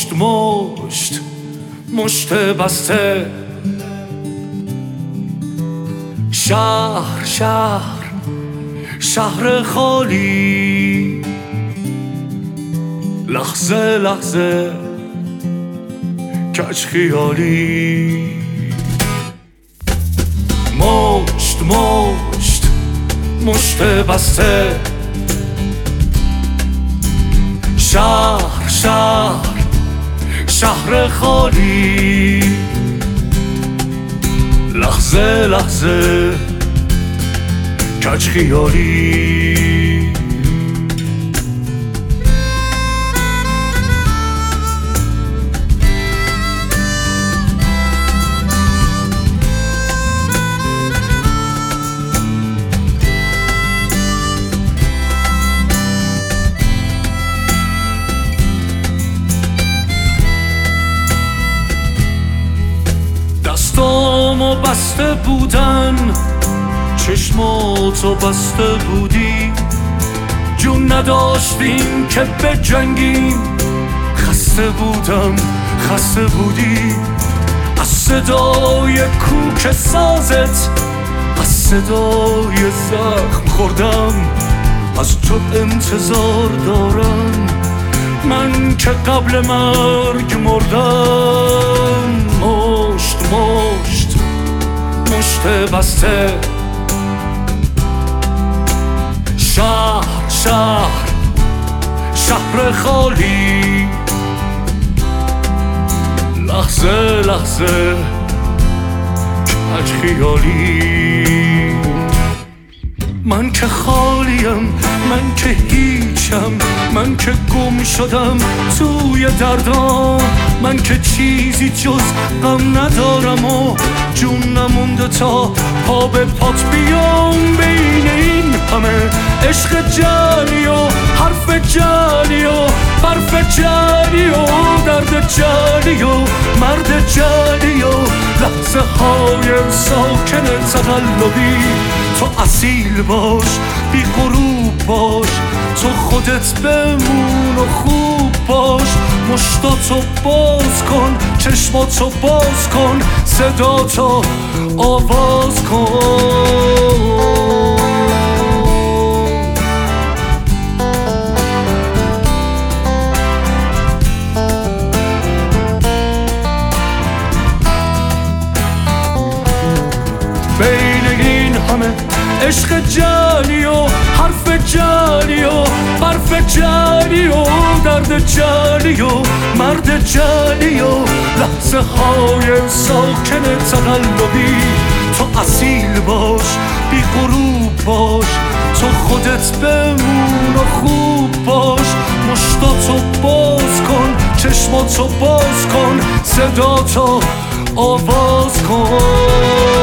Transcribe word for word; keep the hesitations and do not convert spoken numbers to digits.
مشت مشت مشت بسته، شهر شهر شهر خالی، لحظه لحظه کج خیالی. مشت مشت مشت بسته، شهر شهر شهر خالی، لحظه لحظه کج خیالی. دستامو بسته بودن، چشماتو بسته بودی، جون نداشتیم که به جنگیم. خسته بودم خسته بودی، از صدای کوک سازت، از صدای زخم خوردم. از تو انتظار دارم، من که قبل مرگ مردم. مشت مشت مشت بسته، شهر شهر شهر خالی، لحظه لحظه کج خیالی. من که خالیم، من که هیچم، من که گم شدم توی دردام. من که چیزی جز غم ندارم و جون نمونده تا پا به پات بیام. بین این همه عشق جانی و حرف جانی و برف جانی و درد جانی و مرد جانی و لحظه های ساکن تقلبی. تو اصیل باش، بی غروب باش، تو خودت بمون و خوب باش. مشتاتو باز کن، چشماتو باز کن، صداتو آواز کن. بین این همه عشق جانی و حرف جانی و برف جانی و درد جانی و مرد جانی و لحظه های ساکن تقلبی. تو اصیل باش، بی غروب باش، تو خودت بمون و خوب باش. مشتاتو باز کن، چشماتو باز کن، صداتو آواز کن.